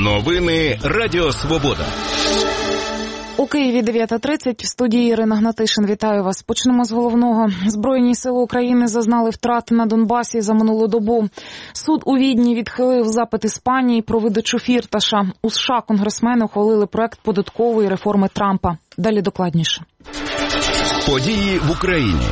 Новини Радіо Свобода. У Києві 9:30, в студії Ірина Гнатишин. Вітаю вас. Почнемо з головного. Збройні сили України зазнали втрат на Донбасі за минулу добу. Суд у Відні відхилив запит Іспанії про видачу Фірташа. У США конгресмени ухвалили проект податкової реформи Трампа. Далі докладніше. Події в Україні.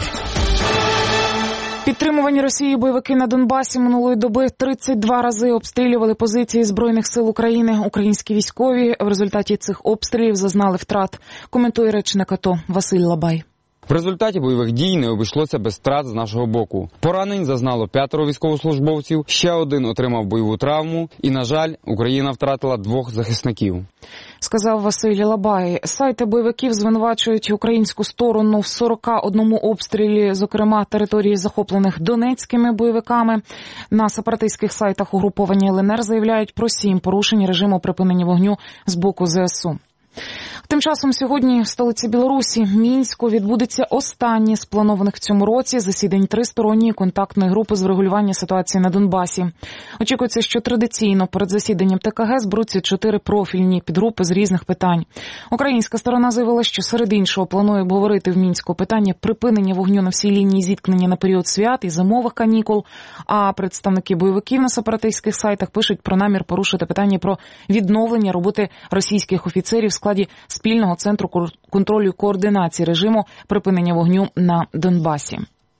Підтримувані Росією бойовики на Донбасі минулої доби 32 рази обстрілювали позиції Збройних сил України. Українські військові в результаті цих обстрілів зазнали втрат. Коментує речник АТО Василь Лабай. В результаті бойових дій не обійшлося без втрат з нашого боку. Поранень зазнало 5 військовослужбовців, ще один отримав бойову травму і, на жаль, Україна втратила 2 захисників. Сказав Василь Лабай. Сайти бойовиків звинувачують українську сторону в 41 обстрілі, зокрема території, захоплених донецькими бойовиками. На сепаратистських сайтах угруповані ЛНР заявляють про 7 порушень режиму припинення вогню з боку ЗСУ. Тим часом сьогодні в столиці Білорусі, Мінську, відбудеться останнє з планованих в цьому році засідань тристоронньої контактної групи з врегулювання ситуації на Донбасі. Очікується, що традиційно перед засіданням ТКГ зберуться 4 профільні підгрупи з різних питань. Українська сторона заявила, що серед іншого планує обговорити в Мінську питання припинення вогню на всій лінії зіткнення на період свят і зимових канікул, а представники бойовиків на сепаратистських сайтах пишуть про намір порушити питання про відновлення роботи російських офіцерів в складі спільного центру контролю і координації режиму припинення вогню на Донбасі.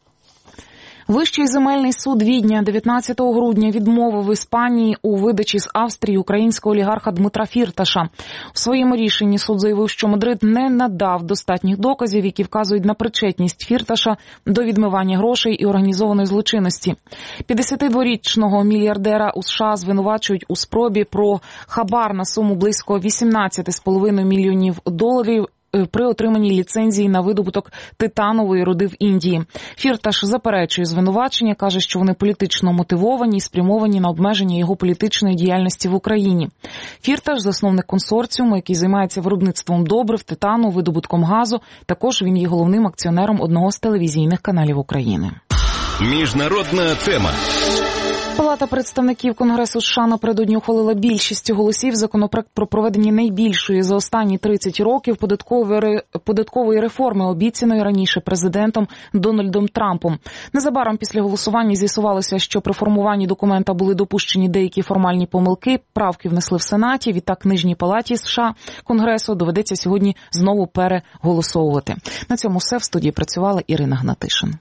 Вищий земельний суд Відня 19 грудня відмовив Іспанії у видачі з Австрії українського олігарха Дмитра Фірташа. У своєму рішенні суд заявив, що Мадрид не надав достатніх доказів, які вказують на причетність Фірташа до відмивання грошей і організованої злочинності. 52-річного мільярдера у США звинувачують у спробі про хабар на суму близько $18,5 мільйонів при отриманні ліцензії на видобуток титанової руди в Індії. Фірташ заперечує звинувачення, каже, що вони політично мотивовані і спрямовані на обмеження його політичної діяльності в Україні. Фірташ – засновник консорціуму, який займається виробництвом добрив, титану, видобутком газу. Також він є головним акціонером одного з телевізійних каналів України. Міжнародна тема. Палата представників Конгресу США напередодні ухвалила більшістю голосів законопроект про проведення найбільшої за останні 30 років податкової реформи, обіцяної раніше президентом Дональдом Трампом. Незабаром після голосування з'ясувалося, що при формуванні документа були допущені деякі формальні помилки, правки внесли в Сенаті, відтак Нижній палаті США Конгресу доведеться сьогодні знову переголосовувати. На цьому все. В студії працювала Ірина Гнатишин.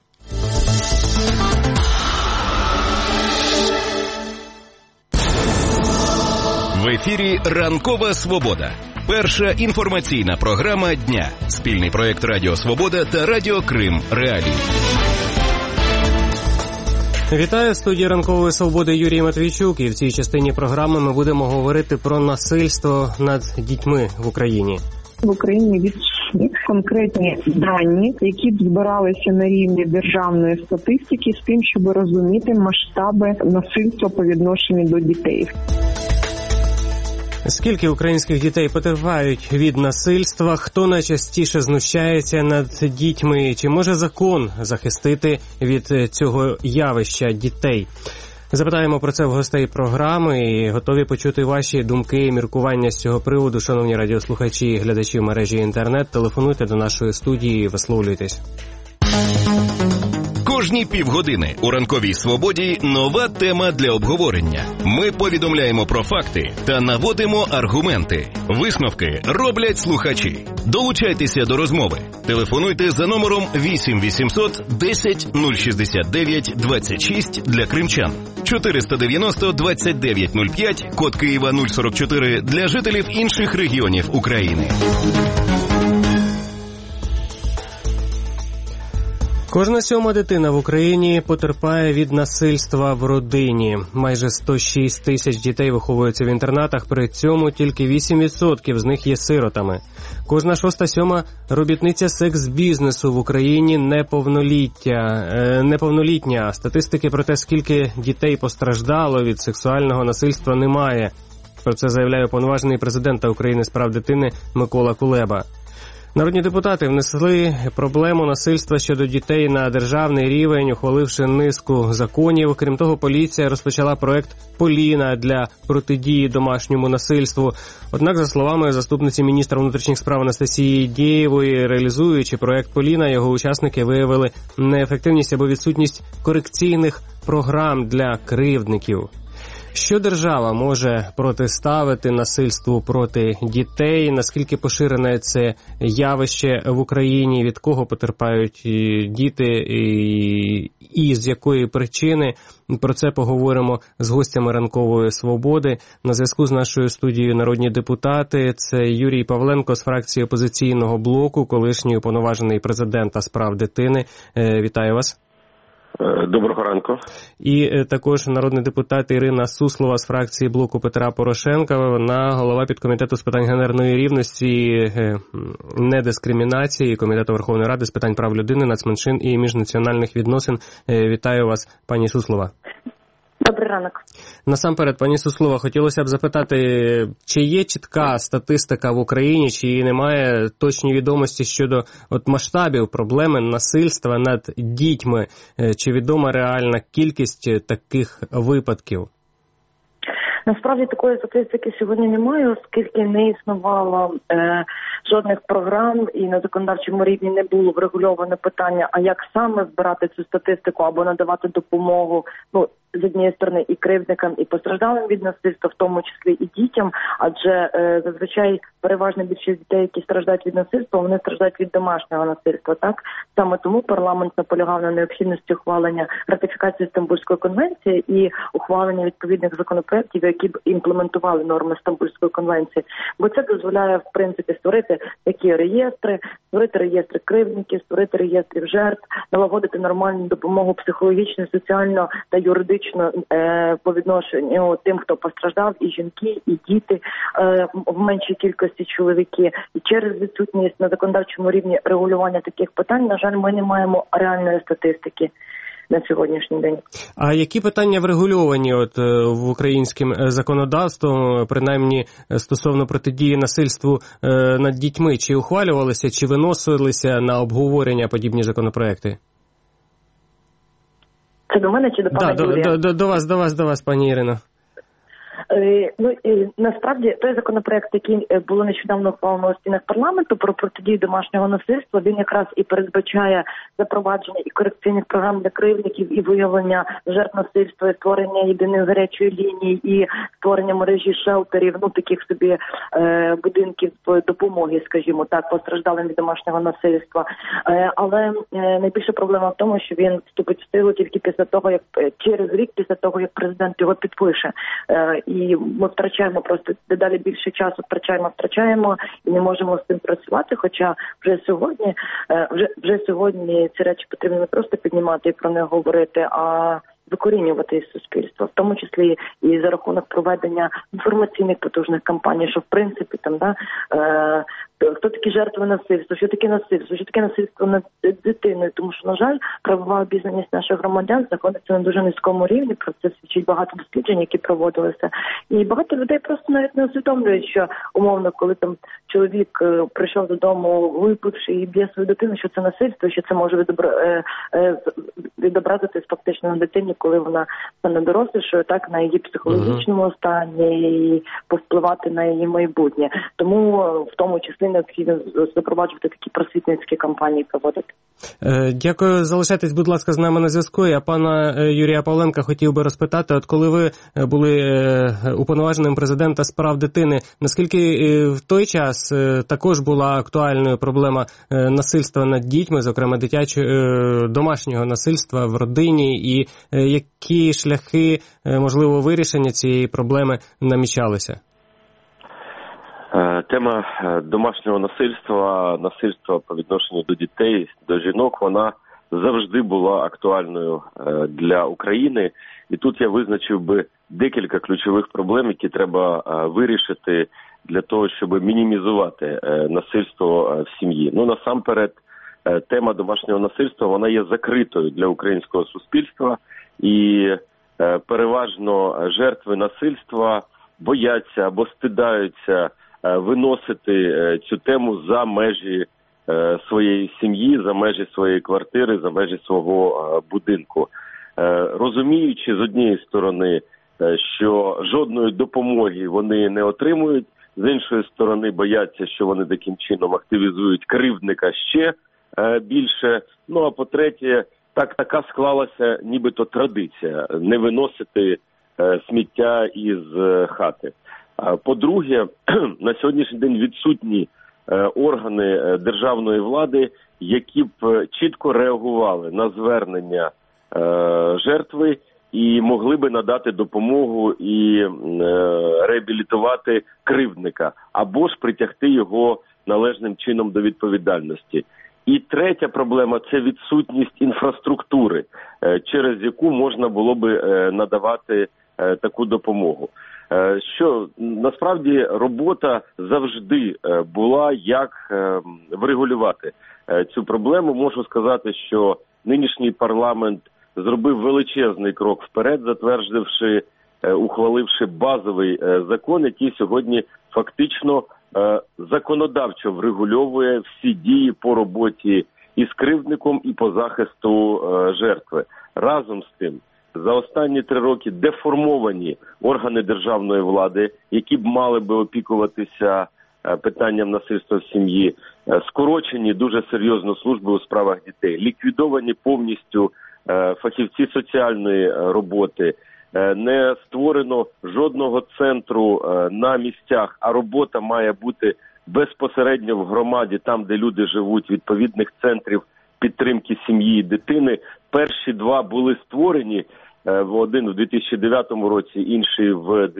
В ефірі «Ранкова Свобода». Перша інформаційна програма дня. Спільний проєкт Радіо Свобода та Радіо Крим Реалії. Вітаю, в студії «Ранкової Свободи» Юрій Матвійчук. І в цій частині програми ми будемо говорити про насильство над дітьми в Україні. В Україні відсутні конкретні дані, які б збиралися на рівні державної статистики з тим, щоб розуміти масштаби насильства по відношенню до дітей. Скільки українських дітей потерпають від насильства? Хто найчастіше знущається над дітьми? Чи може закон захистити від цього явища дітей? Запитаємо про це в гостей програми і готові почути ваші думки і міркування з цього приводу. Шановні радіослухачі і глядачі в мережі інтернет, телефонуйте до нашої студії і висловлюйтесь. Кожні півгодини у «Ранковій Свободі» нова тема для обговорення. Ми повідомляємо про факти та наводимо аргументи. Висновки роблять слухачі. Долучайтеся до розмови. Телефонуйте за номером 8 800 10 069 26 для кримчан. 490 29 05, код Києва 044 для жителів інших регіонів України. Кожна 7-ма дитина в Україні потерпає від насильства в родині. Майже 106 тисяч дітей виховуються в інтернатах, при цьому тільки 8% з них є сиротами. Кожна 6-7 робітниця секс-бізнесу в Україні неповнолітня. Статистики про те, скільки дітей постраждало від сексуального насильства, немає. Про це заявляє уповноважений президента України з прав дитини Микола Кулеба. Народні депутати внесли проблему насильства щодо дітей на державний рівень, ухваливши низку законів. Крім того, поліція розпочала проект «Поліна» для протидії домашньому насильству. Однак, за словами заступниці міністра внутрішніх справ Анастасії Дєєвої, реалізуючи проект «Поліна», його учасники виявили неефективність або відсутність корекційних програм для кривдників. Що держава може протиставити насильству проти дітей? Наскільки поширене це явище в Україні? Від кого потерпають діти і з якої причини? Про це поговоримо з гостями «Ранкової свободи». На зв'язку з нашою студією народні депутати. Це Юрій Павленко з фракції «Опозиційного блоку», колишній уповноважений президента з прав дитини. Вітаю вас. Доброго ранку. І також народний депутат Ірина Суслова з фракції блоку Петра Порошенка. Вона голова підкомітету з питань гендерної рівності, недискримінації Комітету Верховної Ради з питань прав людини, нацменшин і міжнаціональних відносин. Вітаю вас, пані Суслова. Добрий ранок. Насамперед, пані Суслова, хотілося б запитати, чи є чітка статистика в Україні, чи немає точні відомості щодо масштабів проблеми насильства над дітьми? Чи відома реальна кількість таких випадків? Насправді такої статистики сьогодні немає, оскільки не існувало жодних програм і на законодавчому рівні не було врегульоване питання, а як саме збирати цю статистику або надавати допомогу, з однієї сторони і кривдникам, і постраждалим від насильства, в тому числі і дітям, адже зазвичай переважна більшість дітей, які страждають від насильства, вони страждають від домашнього насильства. Так саме тому парламент наполягав на необхідності ухвалення ратифікації Стамбульської конвенції і ухвалення відповідних законопроєктів, які б імплементували норми Стамбульської конвенції. Бо це дозволяє, в принципі, створити такі реєстри, створити реєстри кривдників, створити реєстрів жертв, налагодити нормальну допомогу психологічно, соціально та юридично по відношенню тим, хто постраждав, і жінки, і діти в меншій кількості чоловіки. І через відсутність на законодавчому рівні регулювання таких питань, на жаль, ми не маємо реальної статистики на сьогоднішній день. А які питання врегульовані в українським законодавством, принаймні стосовно протидії насильству над дітьми? Чи ухвалювалися, чи виносилися на обговорення подібні законопроекти? Це до мене чи до пана Юрія? До вас, пані Ірино. Насправді той законопроект, який було нещодавно ухвалено у стінах парламенту про протидію домашнього насильства, він якраз і передбачає запровадження і корекційних програм для кривдників, і виявлення жертв насильства, і створення єдиної гарячої лінії, і створення мережі шелтерів, таких собі будинків допомоги, скажімо так, постраждалим від домашнього насильства. Але найбільша проблема в тому, що він вступить в силу тільки після того, як через рік після того, як президент його підпише. І ми втрачаємо просто дедалі більше часу, втрачаємо і не можемо з цим працювати. Хоча вже сьогодні ці речі потрібно не просто піднімати і про них говорити, а викорінювати із суспільства, в тому числі і за рахунок проведення інформаційних потужних кампаній, що в принципі хто такі жертви насильства, що таке насильство над дитиною, тому що, на жаль, правова обізнаність наших громадян знаходиться на дуже низькому рівні, про це свідчить багато досліджень, які проводилися. І багато людей просто навіть не усвідомлюють, що умовно, коли чоловік прийшов додому, випивши і б'є свою дитину, що це насильство, що це може відобразитись фактично на дитині, коли вона стане дорослішою, так, на її психологічному стані і повпливати на її майбутнє. Тому в тому числі необхідно запроваджувати такі просвітницькі кампанії проводити. Дякую. Залишайтесь, будь ласка, з нами на зв'язку. Я пана Юрія Павленка хотів би розпитати, коли ви були уповноваженим президента з прав дитини, наскільки в той час також була актуальною проблема насильства над дітьми, зокрема домашнього насильства в родині, і які шляхи, можливо, вирішення цієї проблеми намічалися? Тема домашнього насильства по відношенню до дітей, до жінок, вона завжди була актуальною для України. І тут я визначив би декілька ключових проблем, які треба вирішити для того, щоб мінімізувати насильство в сім'ї. Насамперед, тема домашнього насильства, вона є закритою для українського суспільства, і переважно жертви насильства бояться або стидаються виносити цю тему за межі своєї сім'ї, за межі своєї квартири, за межі свого будинку. Розуміючи з однієї сторони, що жодної допомоги вони не отримують, з іншої сторони бояться, що вони таким чином активізують кривдника ще більше. Ну а по-третє, така склалася нібито традиція не виносити сміття із хати. По-друге, на сьогоднішній день відсутні органи державної влади, які б чітко реагували на звернення жертви і могли би надати допомогу і реабілітувати кривдника, або ж притягти його належним чином до відповідальності. І третя проблема – це відсутність інфраструктури, через яку можна було би надавати таку допомогу. Що насправді робота завжди була, як врегулювати цю проблему. Можу сказати, що нинішній парламент зробив величезний крок вперед, затвердивши, ухваливши базовий закон, який сьогодні фактично законодавчо врегульовує всі дії по роботі із кривдником і по захисту жертви. Разом з тим, за останні 3 роки деформовані органи державної влади, які б мали би опікуватися питанням насильства в сім'ї, скорочені дуже серйозно служби у справах дітей, ліквідовані повністю фахівці соціальної роботи, не створено жодного центру на місцях, а робота має бути безпосередньо в громаді, там, де люди живуть, відповідних центрів підтримки сім'ї і дитини. Перші 2 були створені, один в 2009 році, інший в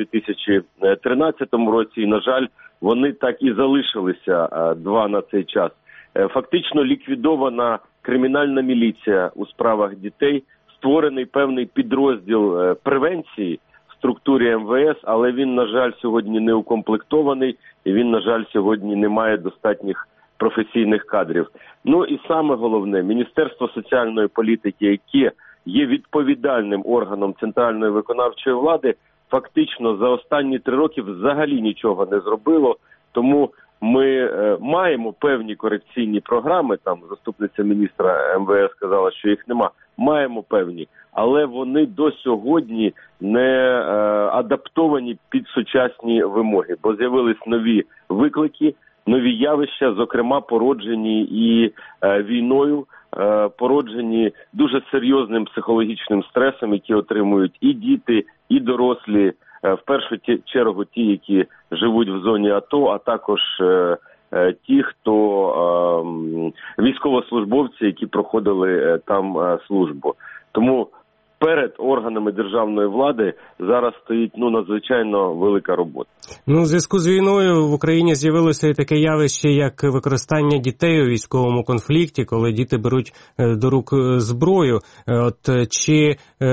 2013 році, і, на жаль, вони так і залишилися 2 на цей час. Фактично ліквідована кримінальна міліція у справах дітей, створений певний підрозділ превенції в структурі МВС, але він, на жаль, сьогодні не укомплектований і він, на жаль, сьогодні не має достатніх професійних кадрів. Ну і саме головне, Міністерство соціальної політики, яке є відповідальним органом центральної виконавчої влади, фактично за останні 3 роки взагалі нічого не зробило, тому ми маємо певні корекційні програми, там заступниця міністра МВС сказала, що їх нема, маємо певні, але вони до сьогодні не адаптовані під сучасні вимоги, бо з'явились нові виклики, нові явища, зокрема породжені і війною, породжені дуже серйозним психологічним стресом, який отримують і діти, і дорослі, в першу чергу ті, які живуть в зоні АТО, а також ті, хто військовослужбовці, які проходили там службу. Тому перед органами державної влади зараз стоїть надзвичайно велика робота. У зв'язку з війною в Україні з'явилося і таке явище, як використання дітей у військовому конфлікті, коли діти беруть до рук зброю. Чи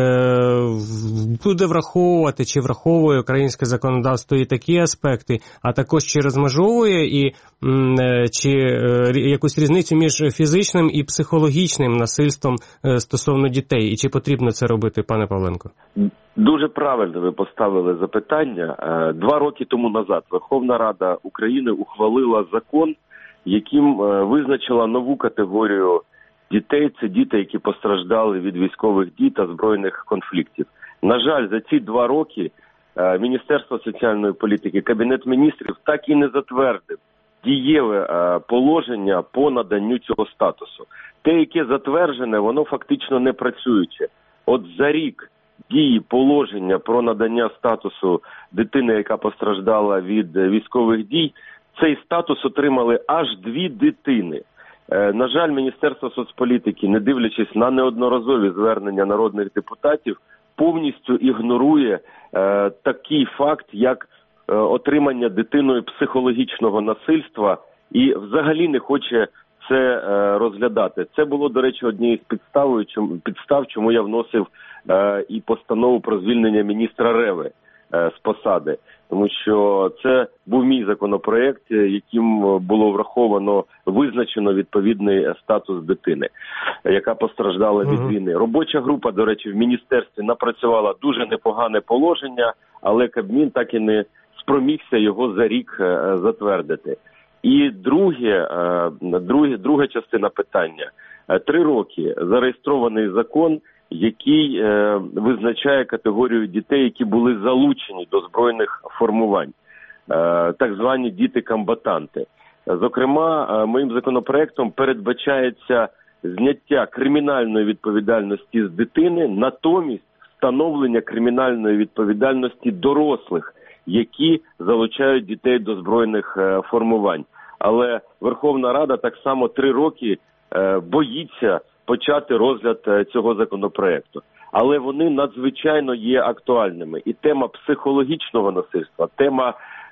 буде враховувати, чи враховує українське законодавство і такі аспекти, а також чи розмежовує і чи якусь різницю між фізичним і психологічним насильством стосовно дітей, і чи потрібно це робити, пане Павленко? Дуже правильно ви поставили запитання. 2 роки тому назад Верховна Рада України ухвалила закон, яким визначила нову категорію дітей. Це діти, які постраждали від військових дій та збройних конфліктів. На жаль, за ці 2 роки Міністерство соціальної політики, Кабінет міністрів так і не затвердив дієве положення по наданню цього статусу. Те, яке затверджене, воно фактично не працююче. От за рік дії положення про надання статусу дитини, яка постраждала від військових дій, цей статус отримали аж 2 дитини. На жаль, Міністерство соцполітики, не дивлячись на неодноразові звернення народних депутатів, повністю ігнорує такий факт, як отримання дитиною психологічного насильства і взагалі не хоче це розглядати. Це було, до речі, однією з підстав, чому я вносив і постанову про звільнення міністра Реви з посади. Тому що це був мій законопроект, яким було визначено відповідний статус дитини, яка постраждала від війни. Робоча група, до речі, в міністерстві напрацювала дуже непогане положення, але Кабмін так і не спромігся його за рік затвердити. І друга частина питання. 3 роки зареєстрований закон, який визначає категорію дітей, які були залучені до збройних формувань, так звані діти-комбатанти. Зокрема, моїм законопроектом передбачається зняття кримінальної відповідальності з дитини, натомість встановлення кримінальної відповідальності дорослих, які залучають дітей до збройних формувань. Але Верховна Рада так само 3 роки боїться почати розгляд цього законопроекту. Але вони надзвичайно є актуальними. І тема психологічного насильства, тема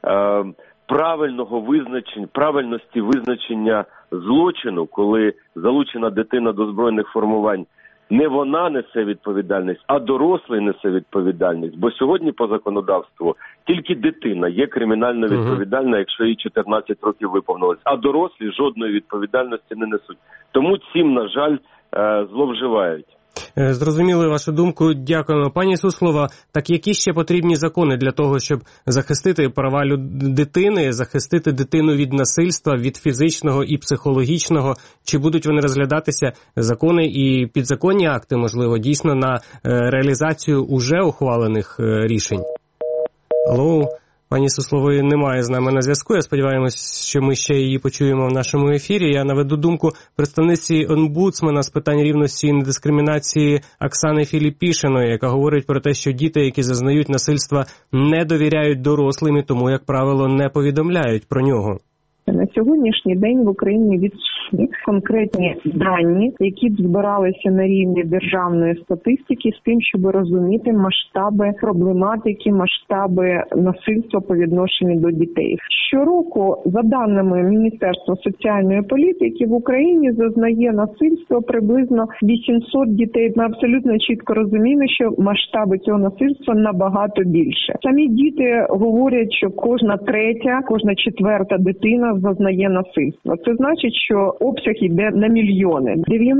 правильності визначення злочину, коли залучена дитина до збройних формувань, не вона несе відповідальність, а дорослий несе відповідальність. Бо сьогодні по законодавству тільки дитина є кримінально відповідальна, якщо їй 14 років виповнилось, а дорослі жодної відповідальності не несуть. Тому цим, на жаль, зловживають. Зрозуміли вашу думку. Дякуємо. Пані Суслова, так які ще потрібні закони для того, щоб захистити права дитини, захистити дитину від насильства, від фізичного і психологічного? Чи будуть вони розглядатися, закони і підзаконні акти, можливо, дійсно на реалізацію уже ухвалених рішень? Алло, пані Суслової немає з нами на зв'язку. Я сподіваємось, що ми ще її почуємо в нашому ефірі. Я наведу думку представниці омбудсмена з питань рівності і недискримінації Оксани Філіпішиної, яка говорить про те, що діти, які зазнають насильства, не довіряють дорослим і тому, як правило, не повідомляють про нього. На сьогоднішній день в Україні відсутні конкретні дані, які б збиралися на рівні державної статистики з тим, щоб розуміти масштаби проблематики, масштаби насильства по відношенню до дітей. Щороку, за даними Міністерства соціальної політики, в Україні зазнає насильство приблизно 800 дітей. Ми абсолютно чітко розуміємо, що масштаби цього насильства набагато більше. Самі діти говорять, що кожна третя, кожна четверта дитина зазнає насильства. Це значить, що обсяг йде на мільйони.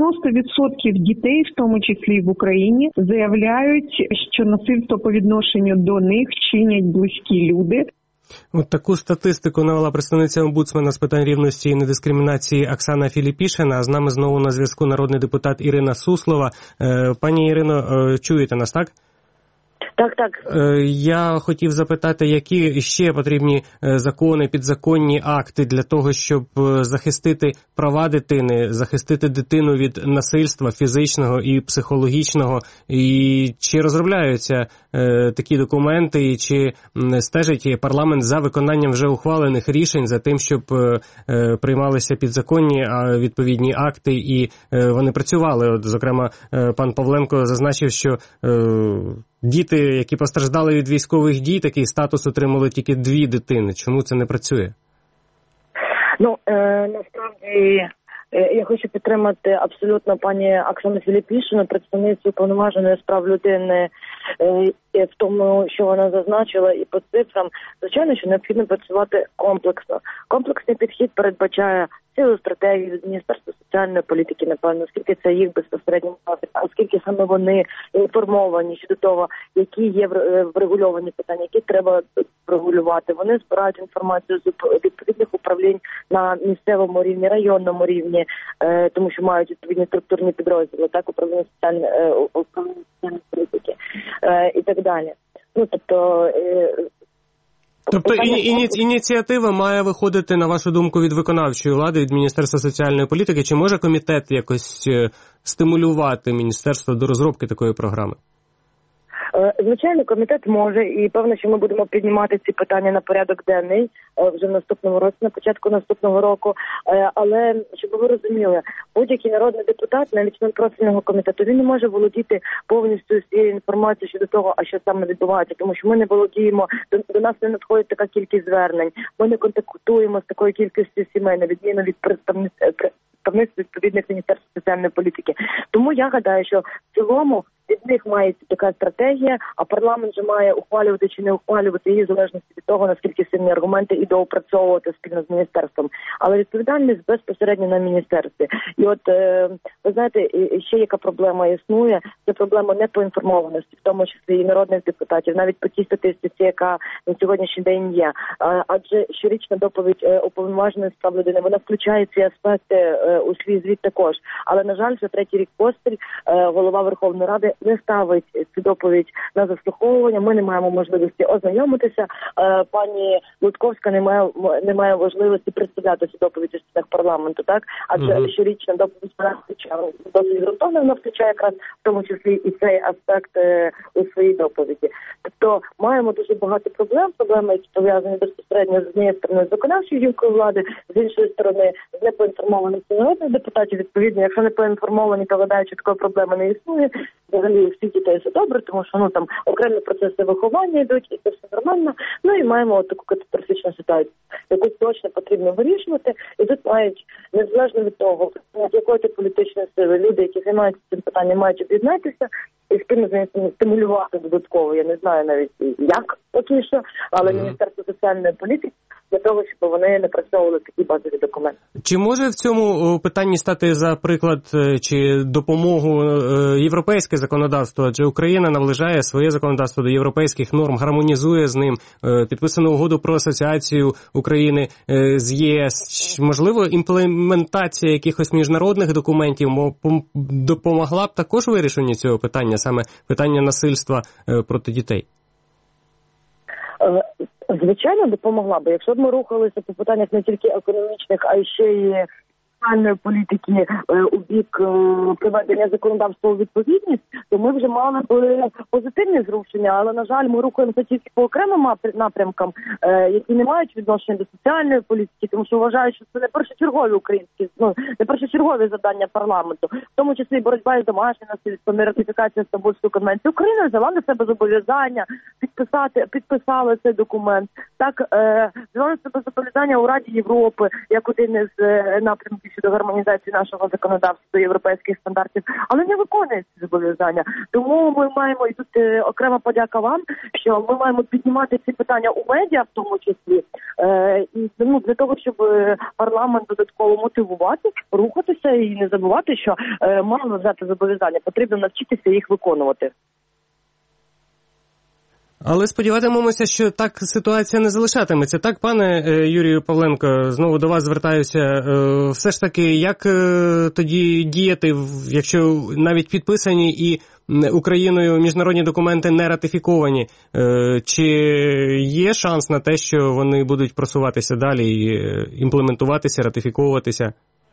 90% дітей, в тому числі в Україні, заявляють, що насильство по відношенню до них чинять близькі люди. От таку статистику навела представниця омбудсмена з питань рівності і недискримінації Оксана Філіпішина. А з нами знову на зв'язку народний депутат Ірина Суслова. Пані Ірино, чуєте нас, так? Так. Я хотів запитати, які ще потрібні закони, підзаконні акти для того, щоб захистити права дитини, захистити дитину від насильства фізичного і психологічного, і чи розробляються такі документи, і чи стежить парламент за виконанням вже ухвалених рішень, за тим, щоб приймалися підзаконні відповідні акти, і вони працювали. От, зокрема, пан Павленко зазначив, що діти, які постраждали від військових дій, такий статус отримали тільки 2 дитини. Чому це не працює? Насправді, я хочу підтримати абсолютно пані Оксану Філіпішину, представницю Уповноваженої з прав людини, в тому, що вона зазначила, і по цифрам. Звичайно, що необхідно працювати комплексно. Комплексний підхід передбачає цілу стратегію від Міністерства соціальної політики, напевно, оскільки це їх безпосередньо, оскільки саме вони інформовані щодо того, які є врегульовані питання, які треба регулювати. Вони збирають інформацію з відповідних управлінь на місцевому рівні, районному рівні, тому що мають відповідні структурні підрозділи, так, управління соціальної політики і так далі. Тобто ініціатива має виходити, на вашу думку, від виконавчої влади, від Міністерства соціальної політики. Чи може комітет якось стимулювати міністерство до розробки такої програми? Звичайно, комітет може, і певно, що ми будемо піднімати ці питання на порядок денний вже в наступному році, на початку наступного року. Але, щоб ви розуміли, будь-який народний депутат, навіть член профільного комітету, він не може володіти повністю всією інформацією щодо того, а що саме відбувається, тому що ми не володіємо, до нас не надходить така кількість звернень, ми не контактуємо з такою кількістю сімей, на відміну від представництв відповідних Міністерств соціальної політики. Тому я гадаю, що в цілому від них має така стратегія, а парламент вже має ухвалювати чи не ухвалювати її в залежності від того, наскільки сильні аргументи і доопрацьовувати спільно з міністерством. Але відповідальність безпосередньо на міністерстві. І от, ви знаєте, ще яка проблема існує, це проблема непоінформованості, в тому числі і народних депутатів, навіть по тій статистиці, яка на сьогоднішній день є. Адже щорічна доповідь уповноваженої з прав людини, вона включає ці аспекти у свій звіт також. Але, на жаль, вже третій рік поспіль голова Верховної Ради не ставить цю доповідь на заслуховування. Ми не маємо можливості ознайомитися. Пані Лутковська не має можливості представляти цю доповідь у стінах парламенту, так? Адже щорічна доповідь вона включає досить ґрунтовно, вона включає якраз в тому числі і цей аспект у своїй доповіді. Тобто маємо дуже багато проблеми, які пов'язані безпосередньо з однієї сторони з виконавчою гілкою влади, з іншої сторони з непоінформованістю народних депутатів. Відповідно, якщо не поінформовані, то гадають, що такої проблеми не існує. Взагалі всі дітей все добре, тому що там окремі процеси виховання йдуть, і це все нормально. Ну і маємо таку катастрофічну ситуацію, яку точно потрібно вирішувати. І тут мають, незалежно від того, з якої політичної сили люди, які займаються цим питанням, мають об'єднатися і спільно з ним стимулювати додатково. Я не знаю навіть як поки що, але Міністерство соціальної політики для того, щоб вони напрацьовували такі базові документи. Чи може в цьому питанні стати за приклад чи допомогу європейське законодавство? Адже Україна наближає своє законодавство до європейських норм, гармонізує з ним, підписано угоду про асоціацію України з ЄС. Можливо, імплементація якихось міжнародних документів допомогла б також вирішенню цього питання, саме питання насильства проти дітей? Звичайно, допомогла би. Якщо б ми рухалися по питаннях не тільки економічних, а й ще й соціальної політики у бік приведення законодавства у відповідність, то ми вже мали б позитивні зрушення. Але, на жаль, ми рухаємося тільки по окремим напрямкам, які не мають відношення до соціальної політики, тому що вважають, що це не першочергові українські, не першочергові завдання парламенту, в тому числі боротьба із домашнім насильством, ратифікація Стамбульської конвенції. Україна взяла на себе зобов'язання підписали цей документ. Так, взяла на себе зобов'язання у Раді Європи, як один із напрямків щодо гармонізації нашого законодавства до європейських стандартів, але не виконує ці зобов'язання. Тому ми маємо, і тут окрема подяка вам, що ми маємо піднімати ці питання у медіа, в тому числі, і для того, щоб парламент додатково мотивувати, рухатися і не забувати, що мало взяти зобов'язання, потрібно навчитися їх виконувати. Але сподіватимемося, що так ситуація не залишатиметься. Так, пане Юрію Павленко, знову до вас звертаюся. Все ж таки, як тоді діяти, якщо навіть підписані і Україною міжнародні документи не ратифіковані? Чи є шанс на те, що вони будуть просуватися далі і імплементуватися, ратифіковуватися?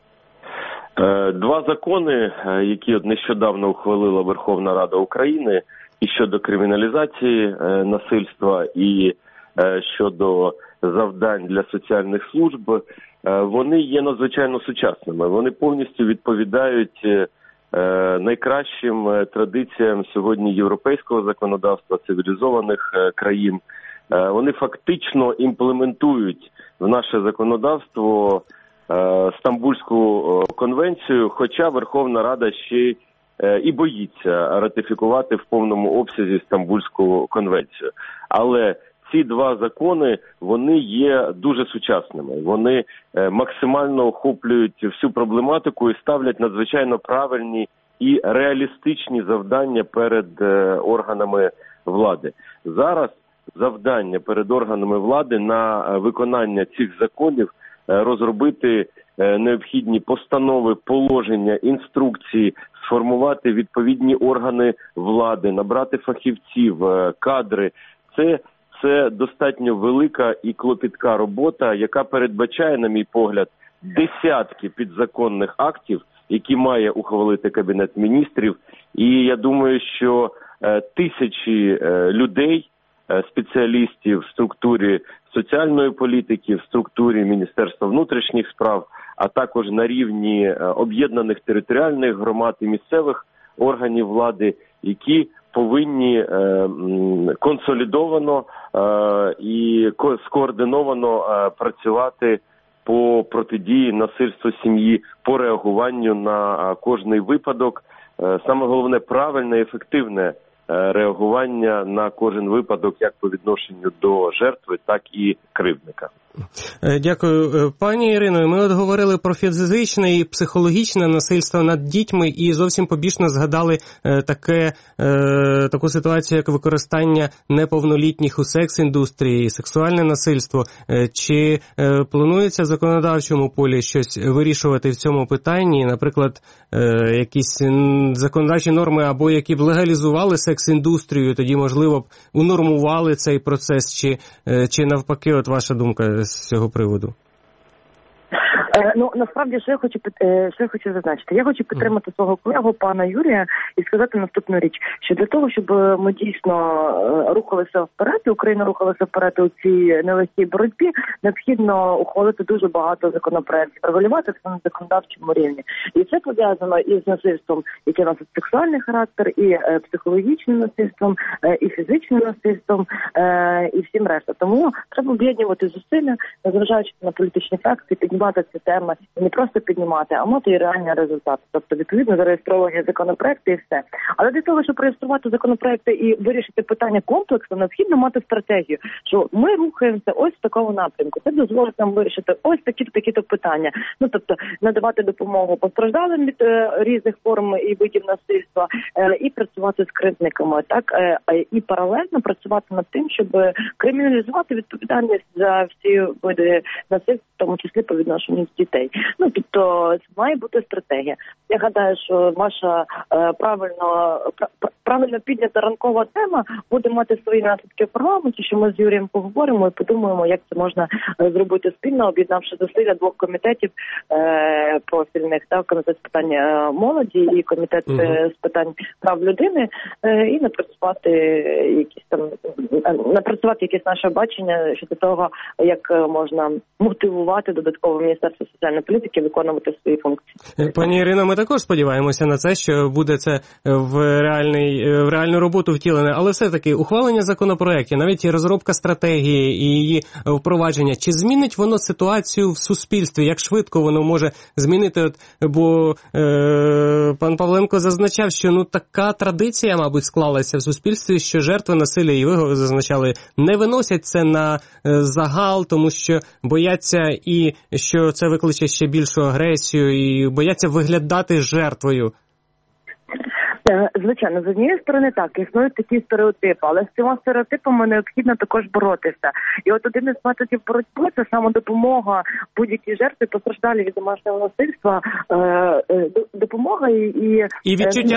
Два закони, які нещодавно ухвалила Верховна Рада України, і щодо криміналізації насильства, і щодо завдань для соціальних служб, вони є надзвичайно сучасними. Вони повністю відповідають найкращим традиціям сьогодні європейського законодавства, цивілізованих країн. Вони фактично імплементують в наше законодавство Стамбульську конвенцію, хоча Верховна Рада ще і боїться ратифікувати в повному обсязі Стамбульську конвенцію. Але ці два закони, вони є дуже сучасними. Вони максимально охоплюють всю проблематику і ставлять надзвичайно правильні і реалістичні завдання перед органами влади. Зараз завдання перед органами влади на виконання цих законів розробити необхідні постанови, положення, інструкції, сформувати відповідні органи влади, набрати фахівців, кадри. Це достатньо велика і клопітка робота, яка передбачає, на мій погляд, десятки підзаконних актів, які має ухвалити Кабінет міністрів. І я думаю, що тисячі людей, спеціалістів в структурі соціальної політики, в структурі Міністерства внутрішніх справ, а також на рівні об'єднаних територіальних громад і місцевих органів влади, які повинні консолідовано і скоординовано працювати по протидії насильству сім'ї, по реагуванню на кожний випадок, саме головне правильне і ефективне реагування на кожен випадок як по відношенню до жертви, так і кривдника. Дякую. Пані Ірино, ми от говорили про фізичне і психологічне насильство над дітьми і зовсім побічно згадали таку ситуацію, як використання неповнолітніх у секс-індустрії, сексуальне насильство. Чи планується в законодавчому полі щось вирішувати в цьому питанні? Наприклад, якісь законодавчі норми або які б легалізували секс-індустрію, тоді, можливо, б унормували цей процес, чи навпаки, от ваша думка з цього приводу? Насправді, що я хочу зазначити. Я хочу підтримати свого колегу, пана Юрія, і сказати наступну річ, що для того, щоб ми дійсно рухалися вперед, і Україна рухалася вперед у цій нелегкій боротьбі, необхідно ухвалити дуже багато законопроєктів, регулювати це на законодавчому рівні. І це пов'язано із насильством, яке носить сексуальний характер, і психологічним насильством, і фізичним насильством, і всім решта. Тому треба об'єднувати зусилля, незважаючи на політичні фракції, піднімати ці теми, і не просто піднімати, а мати і реальні результати. Тобто, відповідно, зареєстровані законопроекти і все. Але для того, щоб реєструвати законопроекти і вирішити питання комплексно, необхідно мати стратегію, що ми рухаємося ось в такому напрямку. Це дозволить нам вирішити ось такі-то питання. Тобто, надавати допомогу постраждалим від різних форм і видів насильства, і працювати з кривдниками, так? І паралельно працювати над тим, щоб криміналізувати відповідальність за всі види насильства, в тому числі по відношенню з дітей. Тобто, має бути стратегія. Я гадаю, що ваша правильно піднята ранкова тема буде мати свої наслідки в парламенті, що ми з Юрієм поговоримо і подумаємо, як це можна зробити спільно, об'єднавши зусилля двох комітетів профільних, так, комітет з питань молоді і комітет з питань прав людини, і напрацювати якісь наше бачення щодо того, як можна мотивувати додатково Міністерство соціальної політики виконувати свої функції. Пані Ірино, ми також сподіваємося на це, що буде це в реальну роботу втілене, але все-таки ухвалення законопроєктів, навіть і розробка стратегії і її впровадження, чи змінить воно ситуацію в суспільстві, як швидко воно може змінити, бо пан Павленко зазначав, що така традиція, мабуть, склалася в суспільстві, що жертви насилля, і ви зазначали, не виносять це на загал, тому що бояться і що це викличе ще більшу агресію, і бояться виглядати жертвою. Звичайно, з однієї сторони так, існують такі стереотипи, але з цими стереотипами необхідно також боротися. І от один із методів боротьби – це самодопомога будь-якій жертві, постраждалі від домашнього насильства, допомога і відчуття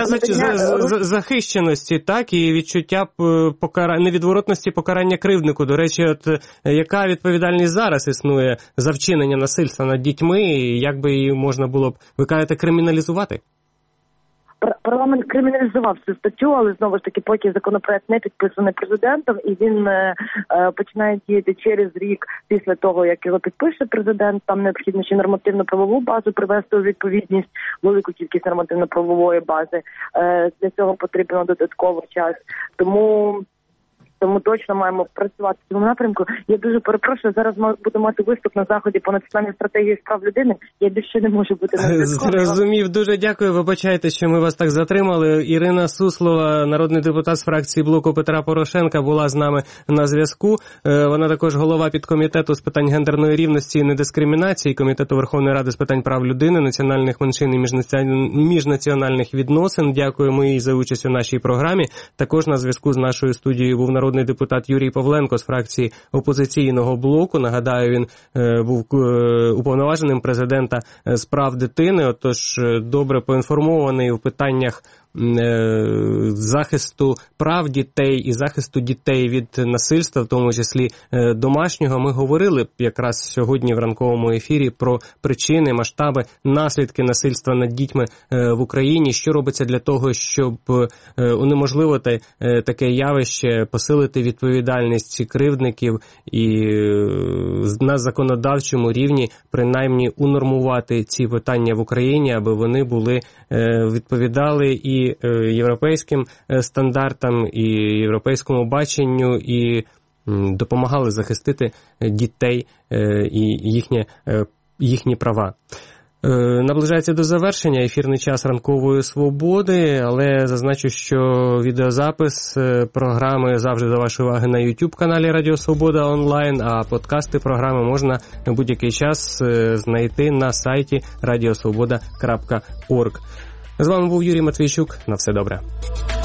захищеності, так, і відчуття невідворотності покарання кривднику. До речі, от яка відповідальність зараз існує за вчинення насильства над дітьми, і як би її можна було б, ви кажете, криміналізувати? Парламент криміналізував цю статтю, але знову ж таки, поки законопроект не підписаний президентом, і він починає діяти через рік після того, як його підпише президент, там необхідно ще нормативно-правову базу привести у відповідність, велику кількість нормативно-правової бази. Для цього потрібно додатковий час. Тому точно маємо працювати в цьому напрямку. Я дуже перепрошую, зараз буду мати виступ на заході по національній стратегії з прав людини. Я більше не можу бути на зв'язку. Зрозумів, дуже дякую. Вибачайте, що ми вас так затримали. Ірина Суслова, народний депутат з фракції Блоку Петра Порошенка, була з нами на зв'язку. Вона також голова підкомітету з питань гендерної рівності і недискримінації, Комітету Верховної Ради з питань прав людини, національних меншин і міжнаціональних відносин. Дякуємо їй за участь у нашій програмі. Також на зв'язку з нашою студією був народний депутат Юрій Павленко з фракції опозиційного блоку. Нагадаю, він був уповноваженим президента з прав дитини, отож добре поінформований у питаннях захисту прав дітей і захисту дітей від насильства, в тому числі домашнього. Ми говорили якраз сьогодні в ранковому ефірі про причини, масштаби, наслідки насильства над дітьми в Україні, що робиться для того, щоб унеможливити таке явище, посилити відповідальність кривдників і на законодавчому рівні принаймні унормувати ці питання в Україні, аби вони відповідали і європейським стандартам, і європейському баченню, і допомагали захистити дітей і їхні права. Наближається до завершення ефірний час ранкової свободи, але зазначу, що відеозапис програми завжди до вашої уваги на YouTube-каналі Радіо Свобода онлайн, а подкасти програми можна в будь-який час знайти на сайті radiosvoboda.org. З вами був Юрій Матвійчук. На все добре.